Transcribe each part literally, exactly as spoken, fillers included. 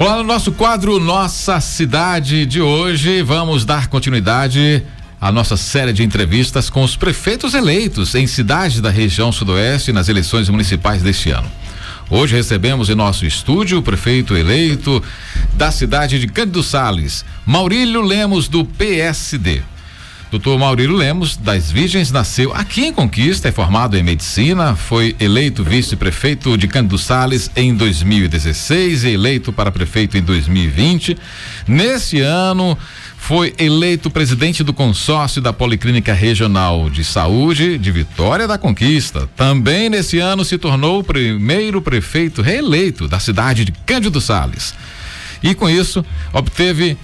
Olá, no nosso quadro Nossa Cidade de hoje, vamos dar continuidade à nossa série de entrevistas com os prefeitos eleitos em cidades da região sudoeste nas eleições municipais deste ano. Hoje recebemos em nosso estúdio o prefeito eleito da cidade de Cândido Sales, Maurílio Lemos, do P S D. Doutor Maurílio Lemos, das Virgens, nasceu aqui em Conquista, é formado em medicina, foi eleito vice-prefeito de Cândido Sales em dois mil e dezesseis e eleito para prefeito em dois mil e vinte. Nesse ano, foi eleito presidente do consórcio da Policlínica Regional de Saúde de Vitória da Conquista. Também nesse ano se tornou o primeiro prefeito reeleito da cidade de Cândido Sales. E com isso, obteve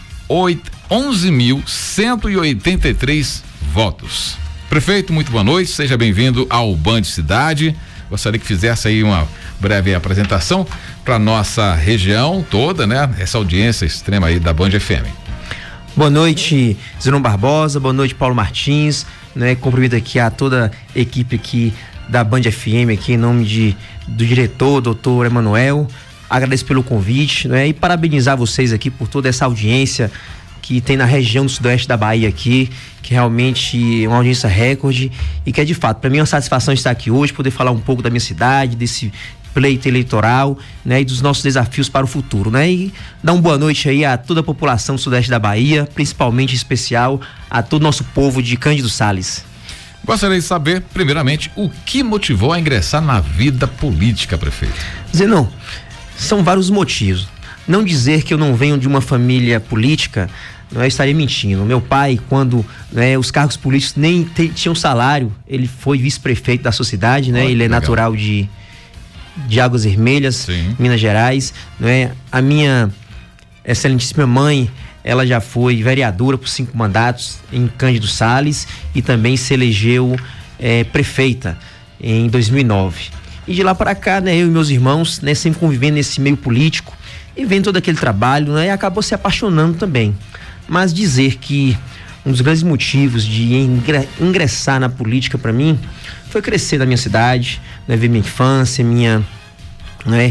onze mil cento e oitenta e três votos. Prefeito, muito boa noite, seja bem-vindo ao Band Cidade. Gostaria que fizesse aí uma breve apresentação para nossa região toda, né? Essa audiência extrema aí da Band F M. Boa noite, Zenon Barbosa, boa noite, Paulo Martins, né? Cumprimento aqui a toda a equipe aqui da Band F M, aqui em nome de, do diretor, doutor Emanuel. Agradeço pelo convite, né? E parabenizar vocês aqui por toda essa audiência que tem na região do sudoeste da Bahia aqui, que realmente é uma audiência recorde e que é de fato, para mim é uma satisfação estar aqui hoje, poder falar um pouco da minha cidade, desse pleito eleitoral, né, e dos nossos desafios para o futuro, né, e dar uma boa noite aí a toda a população do sudeste da Bahia, principalmente em especial a todo o nosso povo de Cândido Sales. Gostaria de saber, primeiramente, o que motivou a ingressar na vida política, prefeito? Zenon, são vários motivos. Não dizer que eu não venho de uma família política, não é, estaria mentindo. Meu pai, quando, né, os cargos políticos nem te, tinham salário, ele foi vice-prefeito da sua cidade, né? Oh, ele é legal. Natural de, de Águas Vermelhas, sim, Minas Gerais, não é? A minha excelentíssima mãe, ela já foi vereadora por cinco mandatos em Cândido Sales e também se elegeu é, prefeita em dois mil e nove. E de lá para cá, né, eu e meus irmãos, né, sempre convivendo nesse meio político e vendo todo aquele trabalho, né, e acabou se apaixonando também. Mas dizer que um dos grandes motivos de ingressar na política para mim foi crescer na minha cidade, né, ver minha infância, minha, né,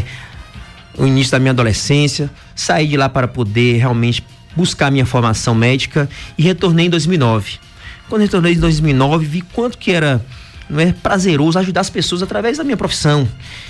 o início da minha adolescência, sair de lá para poder realmente buscar minha formação médica e retornei em dois mil e nove. Quando retornei em dois mil e nove, vi quanto que era, não é, prazeroso ajudar as pessoas através da minha profissão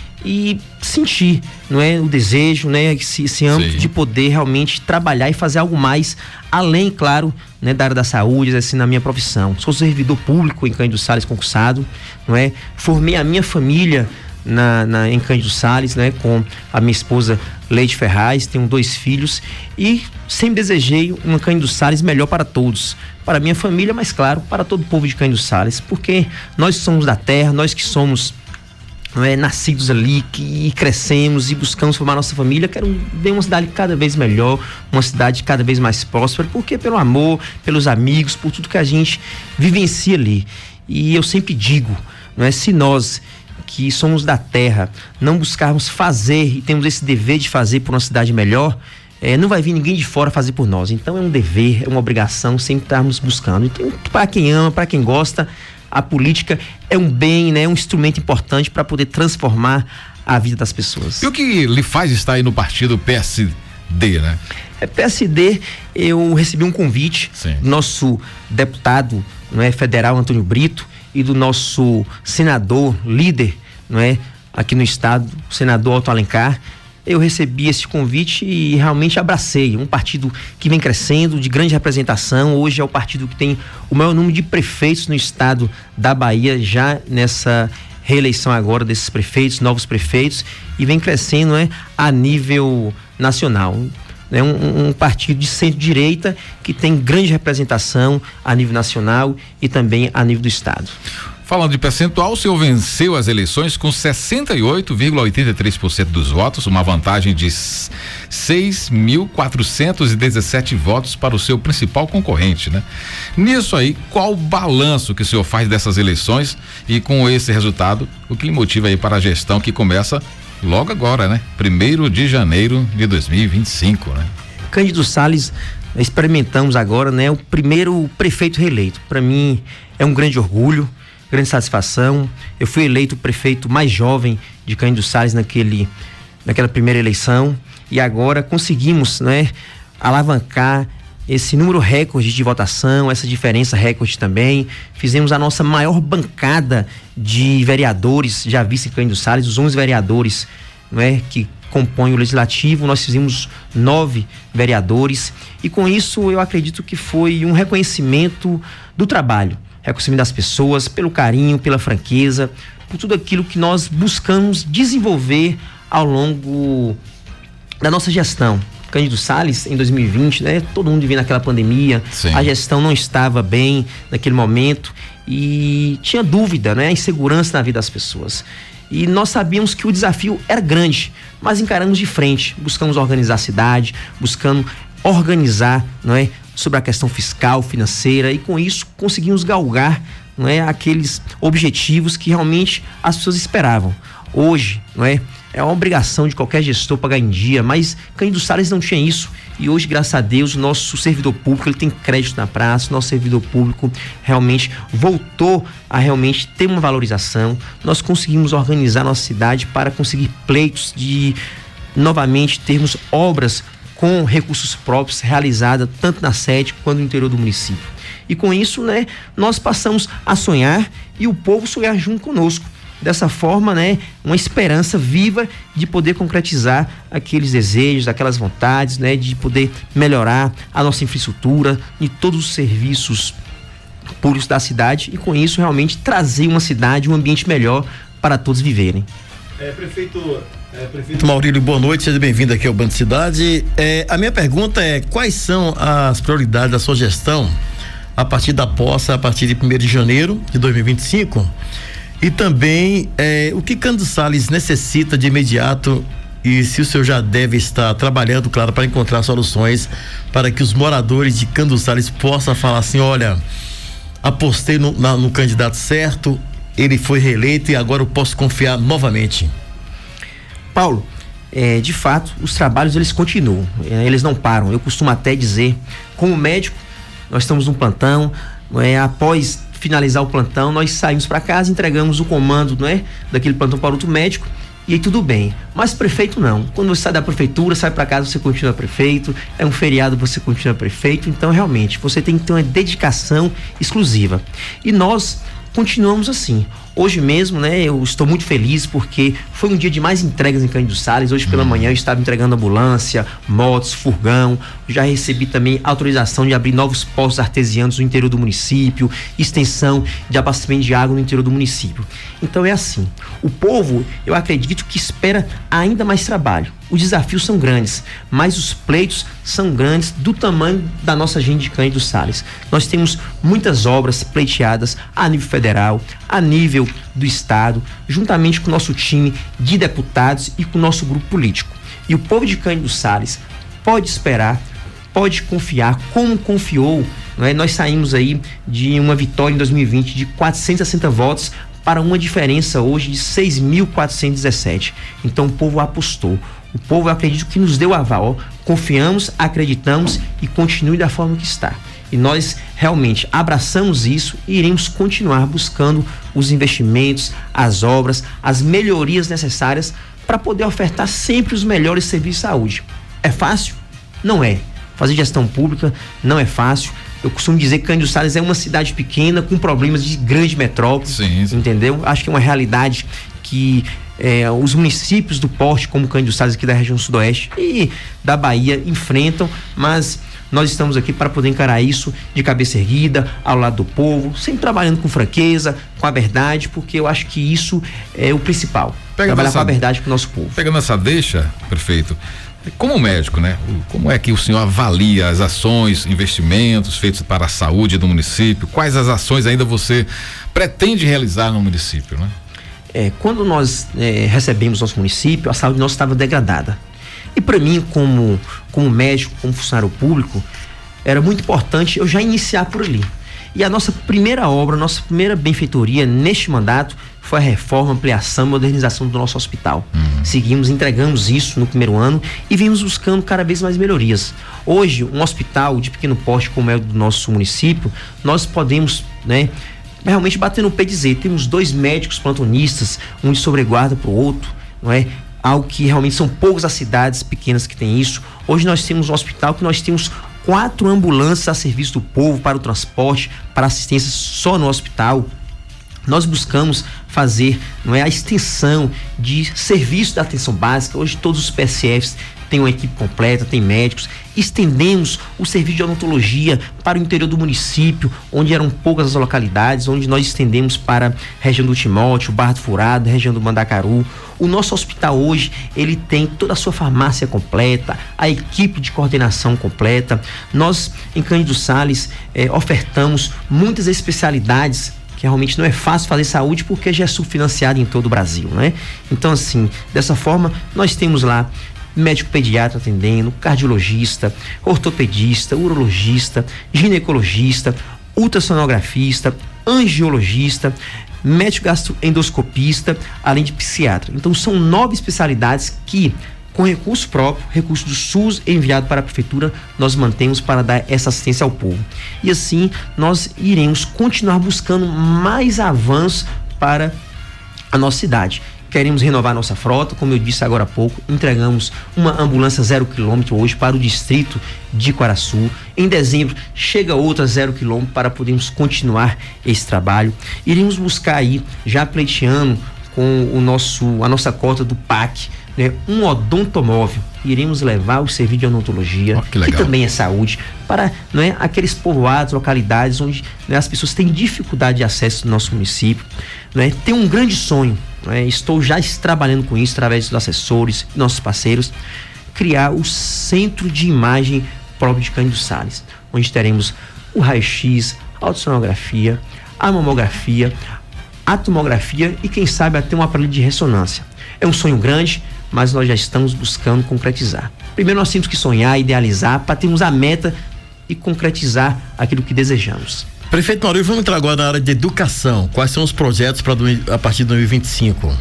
e sentir, não é, o desejo, né, esse, esse âmbito, sim, de poder realmente trabalhar e fazer algo mais além, claro, né, da área da saúde, assim, na minha profissão. Sou servidor público em Cândido Sales concursado, não é? Formei a minha família na, na, em Cândido Sales, né, com a minha esposa Leite Ferraz, tenho dois filhos e sempre desejei uma Cândido Sales melhor para todos, para a minha família, mas claro, para todo o povo de Cândido Sales, porque nós somos da terra, nós que somos, não é, nascidos ali, que crescemos e buscamos formar nossa família, quero ver uma cidade cada vez melhor, uma cidade cada vez mais próspera, porque pelo amor, pelos amigos, por tudo que a gente vivencia ali. E eu sempre digo, não é, se nós que somos da terra não buscarmos fazer e temos esse dever de fazer por uma cidade melhor, é, não vai vir ninguém de fora fazer por nós. Então é um dever, é uma obrigação sempre estarmos buscando. Então, para quem ama, para quem gosta, a política é um bem, né, um instrumento importante para poder transformar a vida das pessoas. E o que lhe faz estar aí no partido P S D, né? É, P S D, eu recebi um convite, sim, do nosso deputado, não é, federal Antônio Brito e do nosso senador líder, não é, aqui no estado, o senador Otto Alencar. Eu recebi esse convite e realmente abracei. Um partido que vem crescendo, de grande representação. Hoje é o partido que tem o maior número de prefeitos no estado da Bahia, já nessa reeleição agora desses prefeitos, novos prefeitos, e vem crescendo, né, a nível nacional. É um, um partido de centro-direita que tem grande representação a nível nacional e também a nível do estado. Falando de percentual, o senhor venceu as eleições com sessenta e oito vírgula oitenta e três por cento dos votos, uma vantagem de seis mil quatrocentos e dezessete votos para o seu principal concorrente, né? Nisso aí, qual o balanço que o senhor faz dessas eleições e com esse resultado, o que lhe motiva aí para a gestão que começa logo agora, né? Primeiro de janeiro de dois mil e vinte e cinco, né? Cândido Sales, experimentamos agora, né, o primeiro prefeito reeleito. Para mim é um grande orgulho, grande satisfação. Eu fui eleito o prefeito mais jovem de Cândido Sales naquele, naquela primeira eleição e agora conseguimos, né, alavancar esse número recorde de votação, essa diferença recorde também. Fizemos a nossa maior bancada de vereadores já vista em Cândido Sales, os onze vereadores, não é, que compõem o legislativo. Nós fizemos nove vereadores, e com isso eu acredito que foi um reconhecimento do trabalho, reconhecimento das pessoas pelo carinho, pela franqueza, por tudo aquilo que nós buscamos desenvolver ao longo da nossa gestão. Cândido Sales, em dois mil e vinte, né? Todo mundo vivendo aquela pandemia. Sim. A gestão não estava bem naquele momento e tinha dúvida, né? A insegurança na vida das pessoas. E nós sabíamos que o desafio era grande, mas encaramos de frente, buscamos organizar a cidade, buscando organizar, não é, sobre a questão fiscal, financeira, e com isso conseguimos galgar, não é, aqueles objetivos que realmente as pessoas esperavam. Hoje, não é, é uma obrigação de qualquer gestor pagar em dia, mas Cândido Sales não tinha isso, e hoje, graças a Deus, o nosso servidor público, ele tem crédito na praça, nosso servidor público realmente voltou a realmente ter uma valorização. Nós conseguimos organizar nossa cidade para conseguir pleitos de novamente termos obras com recursos próprios realizadas tanto na sede quanto no interior do município. E com isso, né, nós passamos a sonhar e o povo sonhar junto conosco. Dessa forma, né, uma esperança viva de poder concretizar aqueles desejos, aquelas vontades, né, de poder melhorar a nossa infraestrutura e todos os serviços públicos da cidade, e com isso realmente trazer uma cidade, um ambiente melhor para todos viverem. É, prefeito, é, prefeito Maurílio, boa noite, seja bem-vindo aqui ao Band Cidade. É, a minha pergunta é: quais são as prioridades da sua gestão a partir da posse, a partir de primeiro de janeiro de dois mil e vinte e cinco? E também é, o que Cândido Sales necessita de imediato, e se o senhor já deve estar trabalhando, claro, para encontrar soluções para que os moradores de Cândido Sales possam falar assim: olha, apostei no, na, no candidato certo, ele foi reeleito e agora eu posso confiar novamente. Paulo, é, de fato, os trabalhos eles continuam, é, eles não param. Eu costumo até dizer, como médico, nós estamos num plantão, é, após finalizar o plantão, nós saímos para casa, entregamos o comando, não é, daquele plantão para outro médico, e aí tudo bem. Mas prefeito não. Quando você sai da prefeitura, sai para casa, você continua prefeito, é um feriado, você continua prefeito. Então realmente você tem que ter uma dedicação exclusiva, e nós continuamos assim. Hoje mesmo, né, eu estou muito feliz porque foi um dia de mais entregas em Cândido Sales. Hoje pela manhã eu estava entregando ambulância, motos, furgão. Já recebi também autorização de abrir novos postos artesianos no interior do município, extensão de abastecimento de água no interior do município. Então é assim, o povo, eu acredito que espera ainda mais trabalho. Os desafios são grandes, mas os pleitos são grandes do tamanho da nossa gente de Cândido Sales. Nós temos muitas obras pleiteadas a nível federal, a nível do estado, juntamente com o nosso time de deputados e com o nosso grupo político. E o povo de Cândido Sales pode esperar, pode confiar, como confiou, não é? Nós saímos aí de uma vitória em dois mil e vinte de quatrocentos e sessenta votos para uma diferença hoje de seis mil quatrocentos e dezessete. Então o povo apostou. O povo, eu acredito que nos deu aval. Confiamos, acreditamos e continue da forma que está. E nós realmente abraçamos isso e iremos continuar buscando os investimentos, as obras, as melhorias necessárias para poder ofertar sempre os melhores serviços de saúde. É fácil? Não é. Fazer gestão pública não é fácil. Eu costumo dizer que Cândido Sales é uma cidade pequena com problemas de grande metrópole. Sim, sim. Entendeu? Acho que é uma realidade que É, os municípios do porte, como Cândido Sales aqui da região sudoeste e da Bahia, enfrentam, mas nós estamos aqui para poder encarar isso de cabeça erguida, ao lado do povo, sempre trabalhando com franqueza, com a verdade, porque eu acho que isso é o principal. Pega trabalhar essa, com a verdade com o nosso povo. Pegando essa deixa, prefeito, como médico, né? Como é que o senhor avalia as ações, investimentos feitos para a saúde do município? Quais as ações ainda você pretende realizar no município, né? É, quando nós é, recebemos nosso município, a saúde nossa estava degradada. E para mim, como, como médico, como funcionário público, era muito importante eu já iniciar por ali. E a nossa primeira obra, nossa primeira benfeitoria neste mandato foi a reforma, ampliação e modernização do nosso hospital. Uhum. Seguimos, entregamos isso no primeiro ano e vimos buscando cada vez mais melhorias. Hoje, um hospital de pequeno porte como é o do nosso município, nós podemos, né, realmente bater no pé e dizer, temos dois médicos plantonistas, um de sobreguarda para o outro, não é? algo que realmente são poucas as cidades pequenas que têm isso. Hoje nós temos um hospital que nós temos quatro ambulâncias a serviço do povo para o transporte, para assistência só no hospital. Nós buscamos fazer, não é, a extensão de serviço da atenção básica. Hoje todos os P S Fs têm uma equipe completa, tem médicos. Estendemos o serviço de odontologia para o interior do município, onde eram poucas as localidades, onde nós estendemos para a região do Timóteo, Barra do Furado, região do Mandacaru. O nosso hospital hoje, ele tem toda a sua farmácia completa, a equipe de coordenação completa. Nós, em Cândido Sales, eh, ofertamos muitas especialidades, que realmente não é fácil fazer saúde porque já é subfinanciado em todo o Brasil, né? Então, assim, dessa forma, nós temos lá médico pediatra atendendo, cardiologista, ortopedista, urologista, ginecologista, ultrassonografista, angiologista, médico gastroendoscopista, além de psiquiatra. Então, são nove especialidades que, com recurso próprio, recurso do SUS enviado para a prefeitura, nós mantemos para dar essa assistência ao povo. E assim, nós iremos continuar buscando mais avanços para a nossa cidade. Queremos renovar nossa frota, como eu disse agora há pouco, entregamos uma ambulância zero quilômetro hoje para o distrito de Quaraçu. Em dezembro chega outra zero quilômetro para podermos continuar esse trabalho. Iremos buscar aí, já pleiteando com o nosso, a nossa cota do P A C, né, um odontomóvel. Iremos levar o serviço de odontologia, oh, que, que também é saúde, para, não é, aqueles povoados, localidades onde, né, as pessoas têm dificuldade de acesso no nosso município. Né? Tem um grande sonho, né? Estou já trabalhando com isso através dos assessores, nossos parceiros, criar o centro de imagem próprio de Cândido Sales, onde teremos o raio-x, a ultrassonografia, a mamografia, a tomografia e quem sabe até um aparelho de ressonância. É um sonho grande, mas nós já estamos buscando concretizar. Primeiro nós temos que sonhar, idealizar, para termos a meta e concretizar aquilo que desejamos. Prefeito Maurílio, vamos entrar agora na área de educação. Quais são os projetos para a partir de dois mil e vinte e cinco?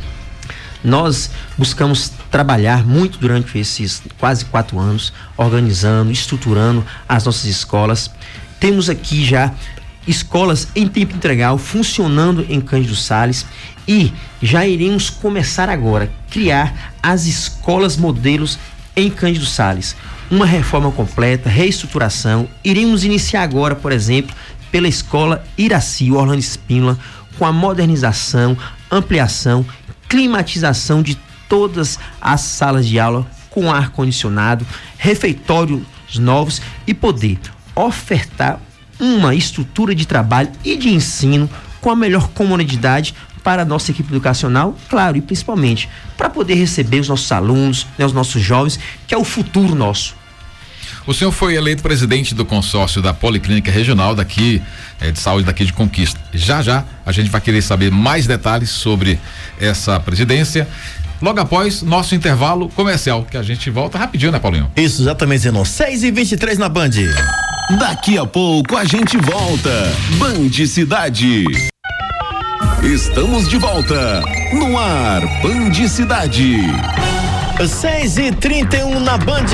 Nós buscamos trabalhar muito durante esses quase quatro anos, organizando, estruturando as nossas escolas. Temos aqui já escolas em tempo integral funcionando em Cândido Sales e já iremos começar agora a criar as escolas modelos em Cândido Sales. Uma reforma completa, reestruturação. Iremos iniciar agora, por exemplo, pela escola Iraci Orlando Espínola, com a modernização, ampliação, climatização de todas as salas de aula com ar-condicionado, refeitórios novos e poder ofertar uma estrutura de trabalho e de ensino com a melhor comodidade para a nossa equipe educacional, claro, e principalmente para poder receber os nossos alunos, né, os nossos jovens, que é o futuro nosso. O senhor foi eleito presidente do consórcio da Policlínica Regional daqui, é, de saúde daqui de Conquista. Já já a gente vai querer saber mais detalhes sobre essa presidência, logo após nosso intervalo comercial, que a gente volta rapidinho, né, Paulinho? Isso, exatamente, Zenon. seis e vinte e três na Band. Daqui a pouco a gente volta. Band Cidade. Estamos de volta no ar, Band Cidade. seis e trinta e um na Band.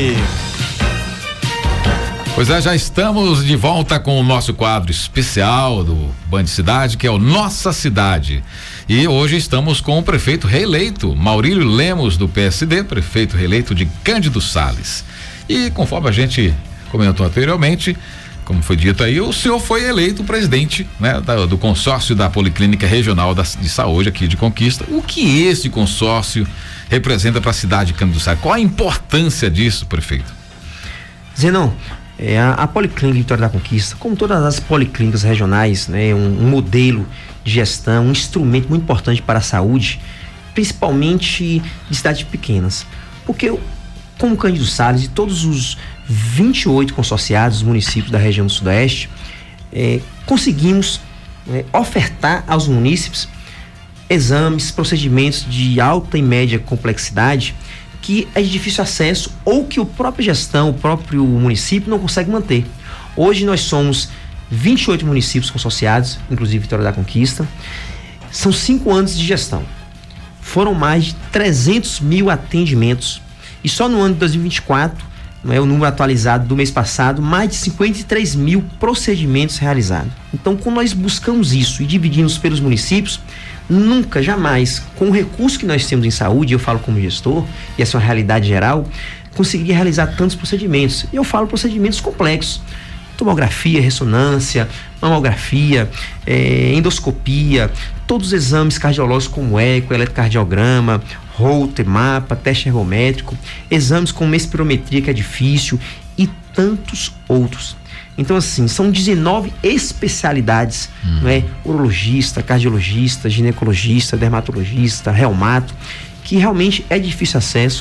Pois é, já estamos de volta com o nosso quadro especial do Band Cidade, que é o Nossa Cidade. E hoje estamos com o prefeito reeleito, Maurílio Lemos, do P S D, prefeito reeleito de Cândido Sales. E conforme a gente comentou anteriormente, como foi dito aí, o senhor foi eleito presidente, né, da, do consórcio da Policlínica Regional da, de Saúde aqui de Conquista. O que esse consórcio representa para a cidade de Cândido Sales? Qual a importância disso, prefeito? Zenon, é, a, a Policlínica Vitória da Conquista, como todas as policlínicas regionais, né, um, um modelo de gestão, um instrumento muito importante para a saúde, principalmente de cidades pequenas. Porque, como Cândido Sales e todos os vinte e oito consorciados dos municípios da região do Sudoeste, é, conseguimos é, ofertar aos munícipes exames, procedimentos de alta e média complexidade que é de difícil acesso ou que o próprio gestão, o próprio município não consegue manter. Hoje nós somos vinte e oito municípios consorciados, inclusive Vitória da Conquista. São cinco anos de gestão. Foram mais de trezentos mil atendimentos. E só no ano de dois mil e vinte e quatro, não é o número atualizado do mês passado, mais de cinquenta e três mil procedimentos realizados. Então, quando nós buscamos isso e dividimos pelos municípios, nunca, jamais, com o recurso que nós temos em saúde, eu falo como gestor, e essa é uma realidade geral, conseguiria realizar tantos procedimentos. E eu falo procedimentos complexos. Tomografia, ressonância, mamografia, é, endoscopia, todos os exames cardiológicos como eco, eletrocardiograma, Holter, mapa, teste ergométrico, exames como espirometria, que é difícil, e tantos outros. Então, assim, são dezenove especialidades, hum. não é? Urologista, cardiologista, ginecologista, dermatologista, reumato, que realmente é difícil acesso.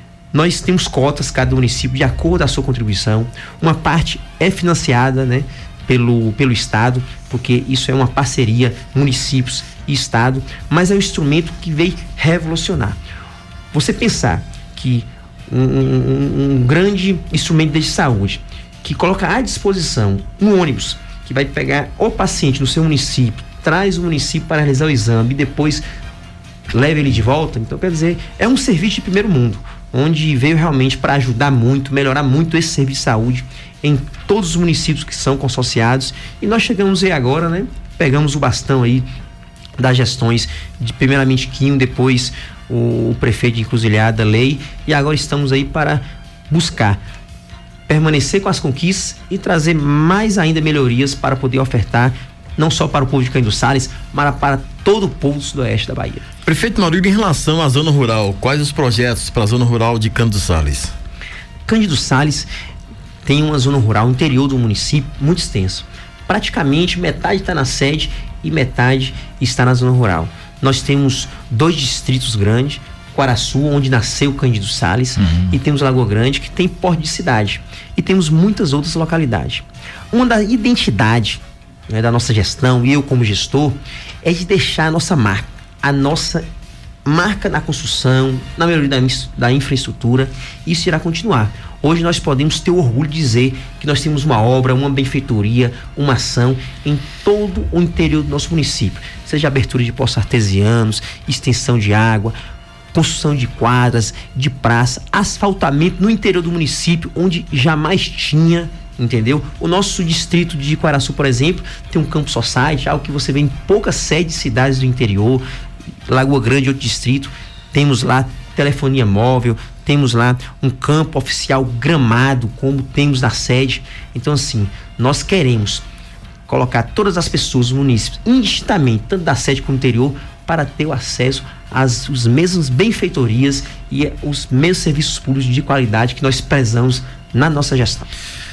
Nós temos cotas, cada município, de acordo com a sua contribuição. Uma parte é financiada, né, pelo, pelo Estado, porque isso é uma parceria, municípios e Estado, mas é um instrumento que veio revolucionar. Você pensar que um, um, um grande instrumento de saúde, que coloca à disposição um ônibus, que vai pegar o paciente no seu município, traz o município para realizar o exame e depois leva ele de volta, então quer dizer, é um serviço de primeiro mundo, onde veio realmente para ajudar muito, melhorar muito esse serviço de saúde em todos os municípios que são consorciados. E nós chegamos aí agora, né? Pegamos o bastão aí das gestões de primeiramente Quinho, depois o, o prefeito de Encruzilhada, Lei, e agora estamos aí para buscar permanecer com as conquistas e trazer mais ainda melhorias para poder ofertar não só para o povo de Cândido Sales, mas para todo o povo do sudoeste da Bahia. Prefeito Maurílio, em relação à zona rural, quais os projetos para a zona rural de Cândido Sales? Cândido Sales tem uma zona rural interior do município muito extensa. Praticamente metade está na sede e metade está na zona rural. Nós temos dois distritos grandes, Quaraçu, onde nasceu Cândido Sales, uhum. e temos Lagoa Grande, que tem porte de cidade. E temos muitas outras localidades. Uma da identidade, né, da nossa gestão, e eu como gestor, é de deixar a nossa marca, a nossa marca na construção, na melhoria da, da infraestrutura. Isso irá continuar. Hoje nós podemos ter orgulho de dizer que nós temos uma obra, uma benfeitoria, uma ação em todo o interior do nosso município, seja abertura de poços artesianos, extensão de água, construção de quadras, de praça, asfaltamento no interior do município, onde jamais tinha, entendeu? O nosso distrito de Quaraçu, por exemplo, tem um campo society, algo que você vê em poucas sedes de cidades do interior. Lagoa Grande, outro distrito, temos lá telefonia móvel, temos lá um campo oficial gramado, como temos na sede. Então, assim, nós queremos colocar todas as pessoas do município, indistintamente, tanto da sede como do interior, para ter o acesso às os mesmas benfeitorias e os mesmos serviços públicos de qualidade que nós prezamos na nossa gestão.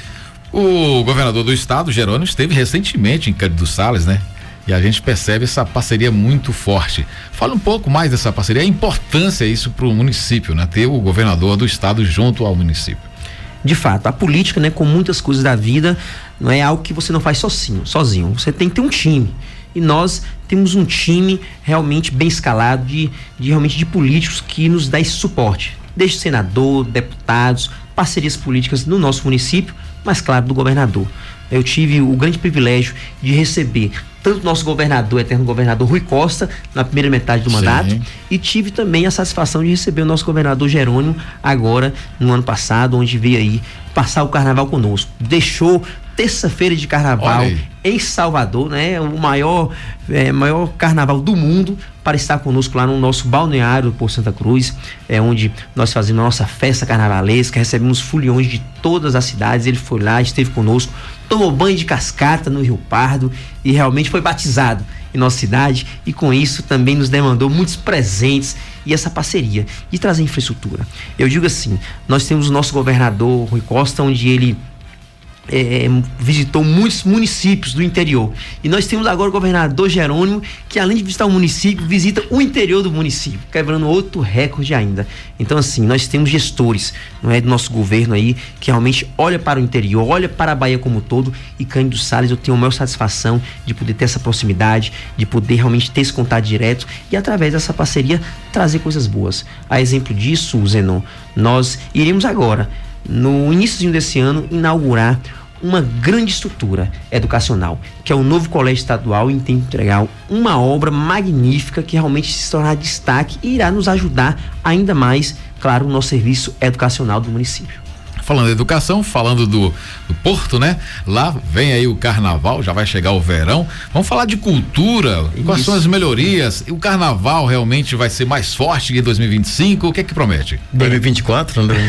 O governador do estado, Jerônimo, esteve recentemente em Cândido Sales, né? E a gente percebe essa parceria muito forte. Fala um pouco mais dessa parceria, a importância isso para o município, né? Ter o governador do estado junto ao município. De fato, a política, né, com muitas coisas da vida, não é algo que você não faz sozinho, sozinho. Você tem que ter um time. E nós temos um time realmente bem escalado de, de realmente de políticos que nos dá esse suporte. Desde senador, deputados, parcerias políticas no nosso município, mas claro, do governador. Eu tive o grande privilégio de receber tanto o nosso governador, eterno governador Rui Costa, na primeira metade do mandato, sim, e tive também a satisfação de receber o nosso governador Jerônimo agora, no ano passado, onde veio aí passar o carnaval conosco. Deixou terça-feira de carnaval em Salvador, né? O maior, é, maior carnaval do mundo, para estar conosco lá no nosso balneário por Santa Cruz, é onde nós fazemos a nossa festa carnavalesca, recebemos foliões de todas as cidades. Ele foi lá, esteve conosco, tomou banho de cascata no Rio Pardo e realmente foi batizado em nossa cidade, e com isso também nos demandou muitos presentes e essa parceria de trazer infraestrutura. Eu digo assim, nós temos o nosso governador Rui Costa, onde ele É, visitou muitos municípios do interior, e nós temos agora o governador Jerônimo, que além de visitar o município, visita o interior do município, quebrando outro recorde ainda. Então, assim, nós temos gestores, não é, do nosso governo aí, que realmente olha para o interior, olha para a Bahia como um todo, e Cândido Sales, eu tenho a maior satisfação de poder ter essa proximidade, de poder realmente ter esse contato direto e através dessa parceria trazer coisas boas. A exemplo disso, Zenon, nós iremos agora, no início desse ano, inaugurar uma grande estrutura educacional, que é o novo colégio estadual, e entende entregar uma obra magnífica que realmente se tornará destaque e irá nos ajudar ainda mais, claro, no nosso serviço educacional do município. Falando de educação, falando do, do Porto, né? Lá vem aí o carnaval, já vai chegar o verão. Vamos falar de cultura, Isso. quais são as melhorias? O carnaval realmente vai ser mais forte que em dois mil e vinte e cinco? O que é que promete? dois mil e vinte e quatro, André?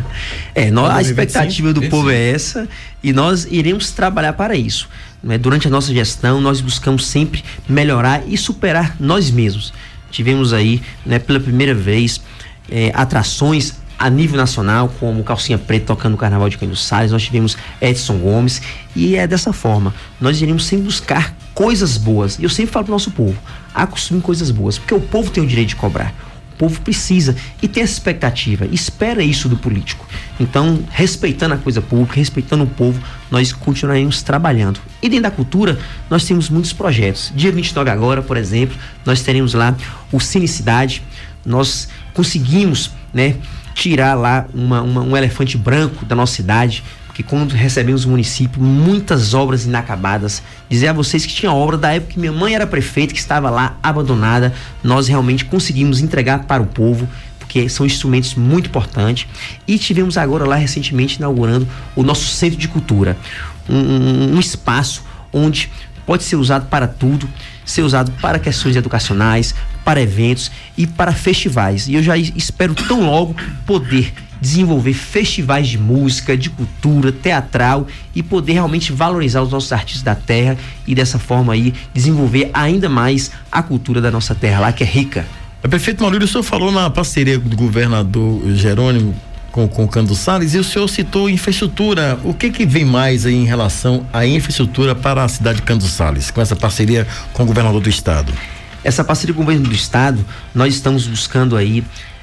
é, nós, a expectativa do povo é essa e nós iremos trabalhar para isso. Né? Durante a nossa gestão, nós buscamos sempre melhorar e superar nós mesmos. Tivemos aí, né, pela primeira vez, eh, atrações a nível nacional, como Calcinha Preta tocando o Carnaval de Cândido Sales, nós tivemos Edson Gomes, e é dessa forma, nós iremos sempre buscar coisas boas, e eu sempre falo para o nosso povo, acostume coisas boas, porque o povo tem o direito de cobrar, o povo precisa, e tem essa expectativa, espera isso do político, então, respeitando a coisa pública, respeitando o povo, nós continuaremos trabalhando, e dentro da cultura, nós temos muitos projetos, dia vinte e nove agora, por exemplo, nós teremos lá o Cine Cidade, nós conseguimos, né, tirar lá uma, uma, um elefante branco da nossa cidade, porque quando recebemos o município, muitas obras inacabadas, dizer a vocês que tinha obra da época que minha mãe era prefeita, que estava lá abandonada, nós realmente conseguimos entregar para o povo, porque são instrumentos muito importantes, e tivemos agora lá recentemente inaugurando o nosso Centro de Cultura, um, um, um espaço onde pode ser usado para tudo, ser usado para questões educacionais, para eventos e para festivais. E eu já espero tão logo poder desenvolver festivais de música, de cultura, teatral e poder realmente valorizar os nossos artistas da terra e dessa forma aí desenvolver ainda mais a cultura da nossa terra lá, que é rica. Prefeito Maurílio, o senhor falou na parceria do governador Jerônimo com, com o Cândido Sales e o senhor citou infraestrutura. O que que vem mais aí em relação à infraestrutura para a cidade de Cândido Sales, com essa parceria com o governador do estado? Essa parceria com o governo do estado, nós estamos buscando aí,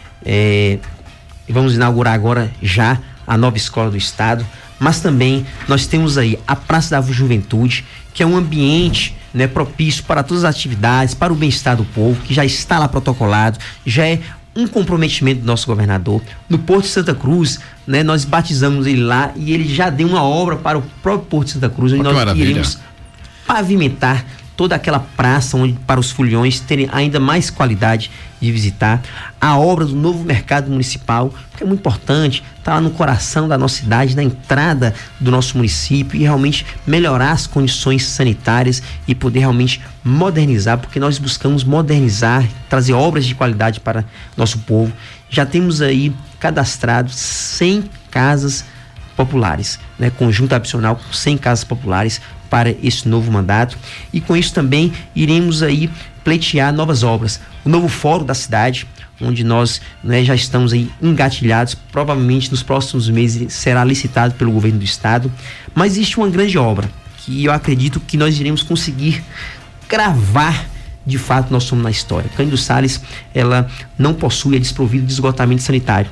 é, vamos inaugurar agora já a nova escola do estado, mas também nós temos aí a Praça da Juventude, que é um ambiente, né, propício para todas as atividades, para o bem-estar do povo, que já está lá protocolado, já é um comprometimento do nosso governador. No Porto de Santa Cruz, né, nós batizamos ele lá e ele já deu uma obra para o próprio Porto de Santa Cruz, onde nós maravilha. iremos pavimentar toda aquela praça onde para os foliões terem ainda mais qualidade de visitar. A obra do novo mercado municipal, que é muito importante, está lá no coração da nossa cidade, na entrada do nosso município, e realmente melhorar as condições sanitárias e poder realmente modernizar, porque nós buscamos modernizar, trazer obras de qualidade para nosso povo. Já temos aí cadastrado cem casas populares, né? Conjunto habitacional com cem casas populares para esse novo mandato, e com isso também iremos aí pleitear novas obras. O novo fórum da cidade, onde nós, né, já estamos aí engatilhados, provavelmente nos próximos meses será licitado pelo governo do estado, mas existe uma grande obra que eu acredito que nós iremos conseguir cravar de fato nós somos na história. Cândido Sales, ela não possui, é desprovida de esgotamento sanitário.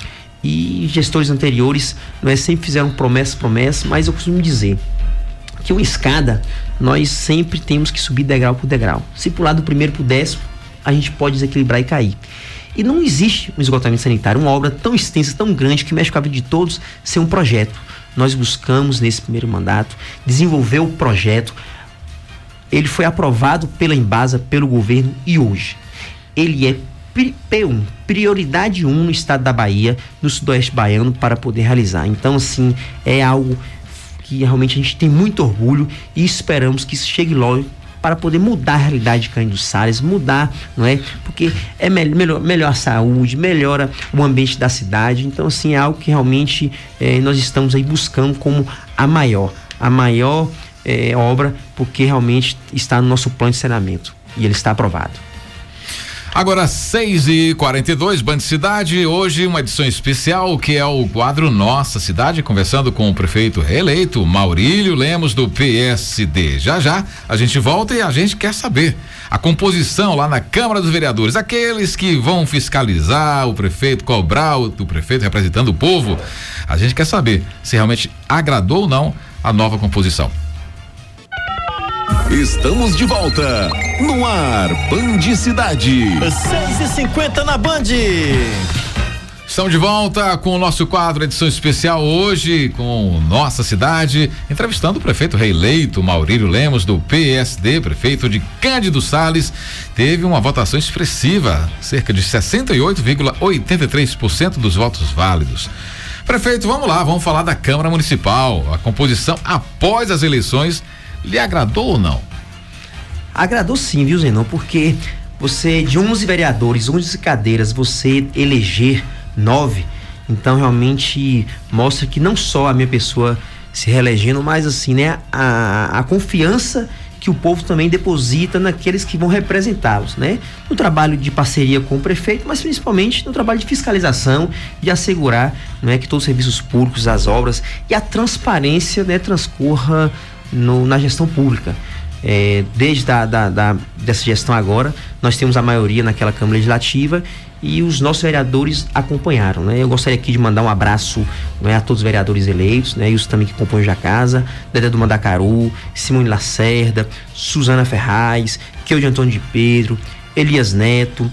E gestores anteriores, nós sempre fizeram promessas, promessas, mas eu costumo dizer que uma escada, nós sempre temos que subir degrau por degrau. Se pular do primeiro para o décimo, a gente pode desequilibrar e cair. E não existe um esgotamento sanitário, uma obra tão extensa, tão grande, que mexe com a vida de todos, sem um projeto. Nós buscamos, nesse primeiro mandato, desenvolver o projeto. Ele foi aprovado pela Embasa, pelo governo, e hoje ele é P um, prioridade um no estado da Bahia, no sudoeste baiano, para poder realizar. Então, assim, é algo que realmente a gente tem muito orgulho e esperamos que isso chegue logo para poder mudar a realidade de Cândido Sales, mudar, não é? Porque é me melhor, melhor a saúde, melhora o ambiente da cidade. Então, assim, é algo que realmente eh, nós estamos aí buscando como a maior, a maior eh, obra, porque realmente está no nosso plano de saneamento e ele está aprovado. Agora, seis e quarenta e dois, Band Cidade, hoje uma edição especial que é o quadro Nossa Cidade, conversando com o prefeito reeleito Maurílio Lemos, do P S D. Já já a gente volta e a gente quer saber a composição lá na Câmara dos Vereadores, aqueles que vão fiscalizar o prefeito, cobrar o, o prefeito representando o povo. A gente quer saber se realmente agradou ou não a nova composição. Estamos de volta no ar, Band Cidade. seis e cinquenta na Band. Estamos de volta com o nosso quadro, edição especial hoje com Nossa Cidade, entrevistando o prefeito reeleito Maurílio Lemos, do P S D, prefeito de Cândido Sales. Teve uma votação expressiva, cerca de sessenta e oito vírgula oitenta e três por cento dos votos válidos. Prefeito, vamos lá, vamos falar da Câmara Municipal. A composição após as eleições lhe agradou ou não? Agradou sim, viu, Zenon? Porque você, de onze vereadores, onze cadeiras, você eleger nove, então realmente mostra que não só a minha pessoa se reelegendo, mas assim, né, a, a confiança que o povo também deposita naqueles que vão representá-los, né? No trabalho de parceria com o prefeito, mas principalmente no trabalho de fiscalização, de assegurar, né, que todos os serviços públicos, as obras e a transparência, né, transcorra no, na gestão pública. É, desde a, da, da, dessa gestão agora, nós temos a maioria naquela Câmara Legislativa e os nossos vereadores acompanharam, né? Eu gostaria aqui de mandar um abraço, né, a todos os vereadores eleitos, né, e os também que compõem a casa, Dedé do Mandacaru, Simone Lacerda, Suzana Ferraz, Keude Antônio de Pedro, Elias Neto,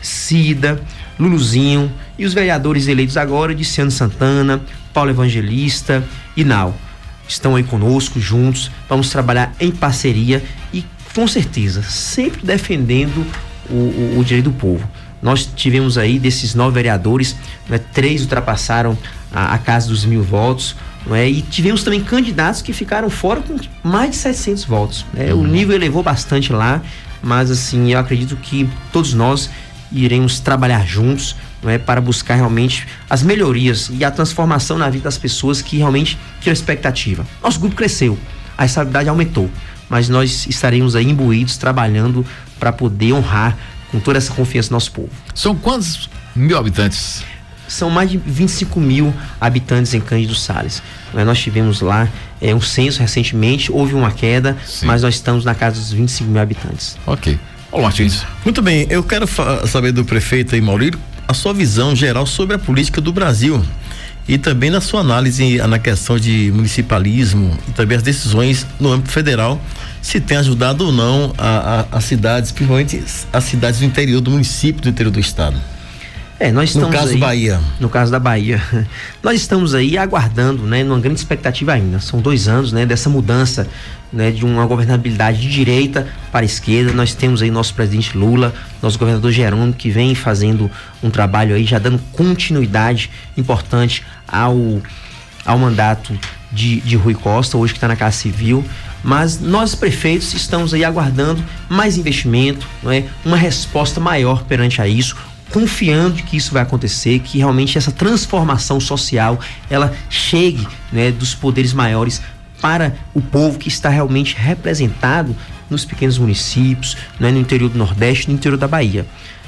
Cida, Luluzinho e os vereadores eleitos agora, Diciano Santana, Paulo Evangelista e Nau. Estão aí conosco, juntos, vamos trabalhar em parceria e com certeza, sempre defendendo o, o, o direito do povo. Nós tivemos aí, desses nove vereadores, né, três ultrapassaram a, a casa dos mil votos, não é? E tivemos também candidatos que ficaram fora com mais de setecentos votos, né? Uhum. O nível elevou bastante lá, mas assim, eu acredito que todos nós iremos trabalhar juntos, não é, para buscar realmente as melhorias e a transformação na vida das pessoas que realmente tinham expectativa. Nosso grupo cresceu, a estabilidade aumentou, mas nós estaremos aí imbuídos, trabalhando para poder honrar com toda essa confiança do nosso povo. São quantos mil habitantes? São mais de vinte e cinco mil habitantes em Cândido Sales. Nós tivemos lá é, um censo recentemente, houve uma queda, sim, mas nós estamos na casa dos vinte e cinco mil habitantes. Ok. Olá, Martins. Muito bem, eu quero saber do prefeito aí, Maurílio, a sua visão geral sobre a política do Brasil e também na sua análise na questão de municipalismo e também as decisões no âmbito federal, se tem ajudado ou não as cidades, principalmente as cidades do interior do município, do interior do estado. É, nós estamos no caso aí, Bahia. No caso da Bahia, nós estamos aí aguardando, né, numa grande expectativa ainda. São dois anos, né, dessa mudança, né, de uma governabilidade de direita para a esquerda. Nós temos aí nosso presidente Lula, nosso governador Jerônimo, que vem fazendo um trabalho aí, já dando continuidade importante ao, ao mandato de, de Rui Costa, hoje que está na Casa Civil. Mas nós, prefeitos, estamos aí aguardando mais investimento, não é? Uma resposta maior perante a isso, confiando que isso vai acontecer, que realmente essa transformação social ela chegue, né, dos poderes maiores para o povo que está realmente representado nos pequenos municípios, né, no interior do Nordeste, no interior da Bahia.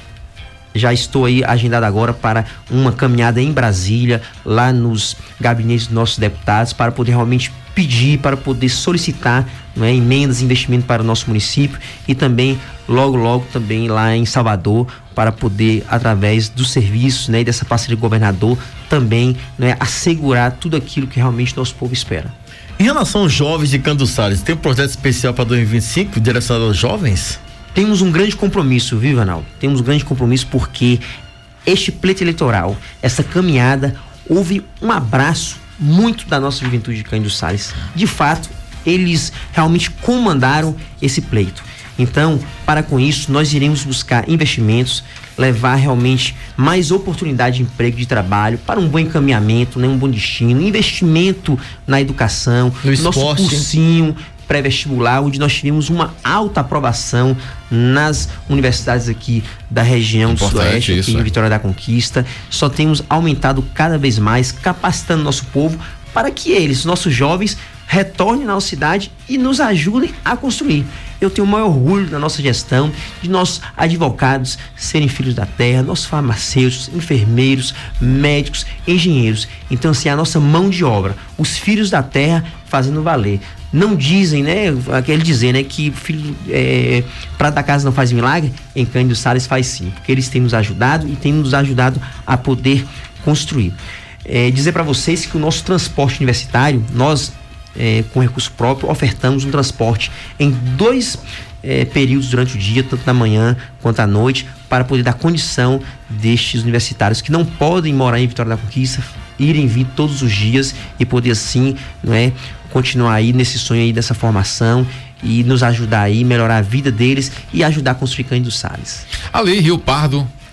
Já estou aí agendado agora para uma caminhada em Brasília, lá nos gabinetes dos nossos deputados, para poder realmente pedir, para poder solicitar, né, emendas, investimento para o nosso município e também, logo, logo, também lá em Salvador, para poder, através dos serviços, né, e dessa parceria do governador, também, né, assegurar tudo aquilo que realmente nosso povo espera. Em relação aos jovens de Cândido Sales, tem um projeto especial para dois mil e vinte e cinco direcionado aos jovens? Temos um grande compromisso, viu, Vanaldo? Temos um grande compromisso porque este pleito eleitoral, essa caminhada, houve um abraço muito da nossa juventude de Cândido Sales. De fato, eles realmente comandaram esse pleito. Então, para com isso, nós iremos buscar investimentos, levar realmente mais oportunidade de emprego, de trabalho, para um bom encaminhamento, né, um bom destino, investimento na educação, no nosso esporte, cursinho pré-vestibular, onde nós tivemos uma alta aprovação nas universidades aqui da região do Sudoeste, aqui em Vitória da Conquista. Só temos aumentado cada vez mais, capacitando nosso povo para que eles, nossos jovens, retornem na nossa cidade e nos ajudem a construir. Eu tenho o maior orgulho da nossa gestão, de nossos advogados serem filhos da terra, nossos farmacêuticos, enfermeiros, médicos, engenheiros. Então, assim, a nossa mão de obra, os filhos da terra fazendo valer. Não dizem, né, aquele dizer, né, que filho, é, prata da casa não faz milagre, em Cândido Sales faz sim, porque eles têm nos ajudado e têm nos ajudado a poder construir. É, dizer para vocês que o nosso transporte universitário, nós É, com recurso próprio, ofertamos um transporte em dois é, períodos durante o dia, tanto na manhã quanto à noite, para poder dar condição destes universitários que não podem morar em Vitória da Conquista, irem vir todos os dias e poder assim, não é, continuar aí nesse sonho aí dessa formação e nos ajudar aí, melhorar a vida deles e ajudar a construir Cândido Sales. Ali, Rio Pardo,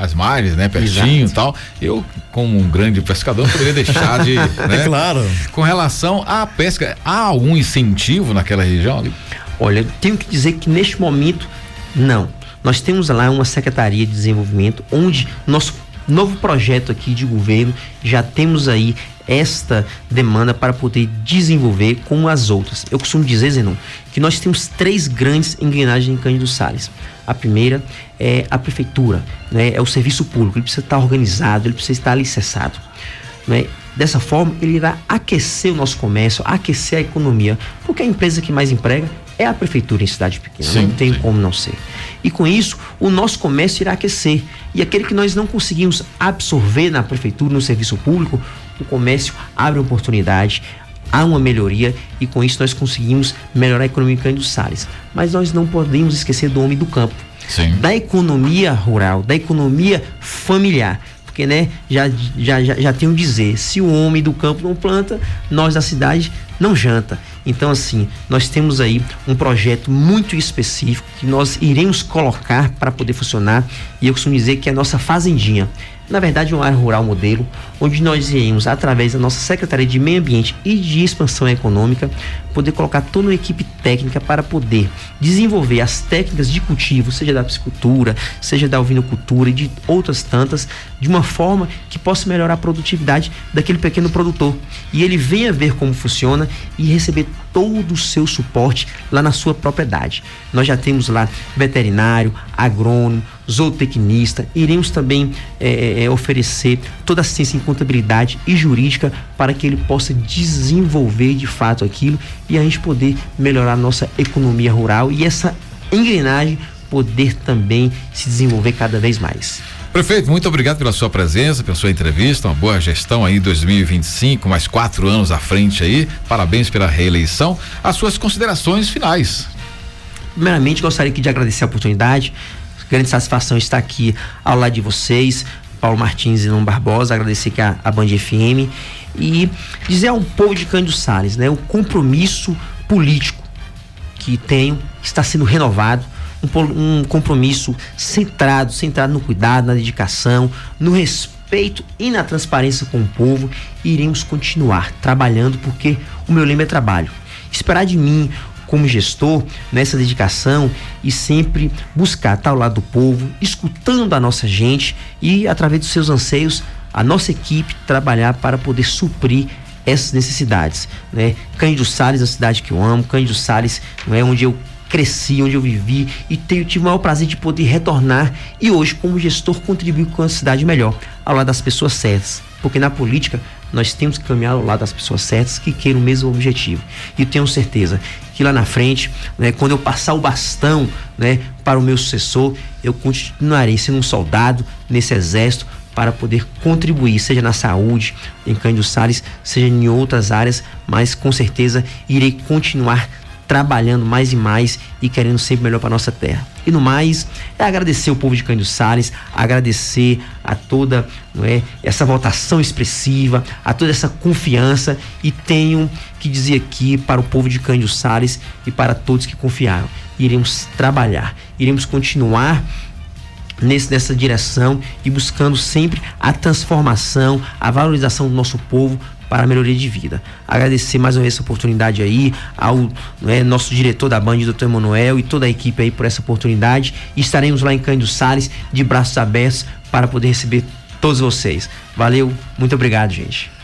as margens, né? Pertinho e tal. Eu, como um grande pescador, não poderia deixar de, né? É claro. Com relação à pesca, há algum incentivo naquela região ali? Olha, eu tenho que dizer que neste momento, não. Nós temos lá uma Secretaria de Desenvolvimento, onde nosso novo projeto aqui de governo, já temos aí esta demanda para poder desenvolver como as outras. Eu costumo dizer, Zenon, que nós temos três grandes engrenagens em Cândido Sales. A primeira é a prefeitura, né? É o serviço público, ele precisa estar organizado, ele precisa estar alicerçado, né? Dessa forma, ele irá aquecer o nosso comércio, aquecer a economia, porque a empresa que mais emprega é a prefeitura em cidade pequena, sim, não tem sim. como não ser. E com isso, o nosso comércio irá aquecer. E aquele que nós não conseguimos absorver na prefeitura, no serviço público, o comércio abre oportunidade, há uma melhoria e com isso nós conseguimos melhorar a economia em Cândido Sales. Mas nós não podemos esquecer do homem do campo, sim. da economia rural, da economia familiar. Porque, né, já, já, já, já tenho a dizer, se o homem do campo não planta, nós da cidade não janta. Então, assim, nós temos aí um projeto muito específico que nós iremos colocar para poder funcionar, e eu costumo dizer que é a nossa fazendinha. Na verdade, uma área rural modelo, onde nós iremos, através da nossa Secretaria de Meio Ambiente e de Expansão Econômica, poder colocar toda uma equipe técnica para poder desenvolver as técnicas de cultivo, seja da piscicultura, seja da ovinocultura e de outras tantas, de uma forma que possa melhorar a produtividade daquele pequeno produtor. E ele venha ver como funciona e receber todo o seu suporte lá na sua propriedade. Nós já temos lá veterinário, agrônomo, zootecnista, iremos também é, é, oferecer toda a assistência em contabilidade e jurídica para que ele possa desenvolver de fato aquilo e a gente poder melhorar a nossa economia rural e essa engrenagem poder também se desenvolver cada vez mais. Prefeito, muito obrigado pela sua presença, pela sua entrevista, uma boa gestão aí em dois mil e vinte e cinco, mais quatro anos à frente aí, parabéns pela reeleição. As suas considerações finais. Primeiramente, gostaria aqui de agradecer a oportunidade, grande satisfação estar aqui ao lado de vocês, Paulo Martins e Não Barbosa, agradecer aqui a, a Band F M e dizer ao povo de Cândido Sales, né, o compromisso político que tenho está sendo renovado, um, um compromisso centrado, centrado no cuidado, na dedicação, no respeito e na transparência com o povo, e iremos continuar trabalhando porque o meu lema é trabalho. Esperar de mim como gestor, nessa dedicação e sempre buscar estar ao lado do povo, escutando a nossa gente e, através dos seus anseios, a nossa equipe trabalhar para poder suprir essas necessidades, né? Cândido Sales é a cidade que eu amo, Cândido Sales, não é, onde eu cresci, onde eu vivi e tenho, tive o maior prazer de poder retornar e hoje, como gestor, contribuir com a cidade melhor, ao lado das pessoas certas, porque na política nós temos que caminhar ao lado das pessoas certas que queiram o mesmo objetivo. E eu tenho certeza que lá na frente, né, quando eu passar o bastão, né, para o meu sucessor, eu continuarei sendo um soldado nesse exército para poder contribuir, seja na saúde, em Cândido Sales, seja em outras áreas, mas com certeza irei continuar trabalhando mais e mais e querendo sempre melhor para nossa terra. E no mais, é agradecer o povo de Cândido Sales, agradecer a toda, não é, essa votação expressiva, a toda essa confiança, e tenho que dizer aqui para o povo de Cândido Sales e para todos que confiaram, iremos trabalhar, iremos continuar Nesse, nessa direção e buscando sempre a transformação, a valorização do nosso povo para a melhoria de vida. Agradecer mais uma vez essa oportunidade aí ao, né, nosso diretor da Band, doutor Emanuel, e toda a equipe aí por essa oportunidade, e estaremos lá em Cândido Sales de braços abertos para poder receber todos vocês. Valeu, muito obrigado, gente.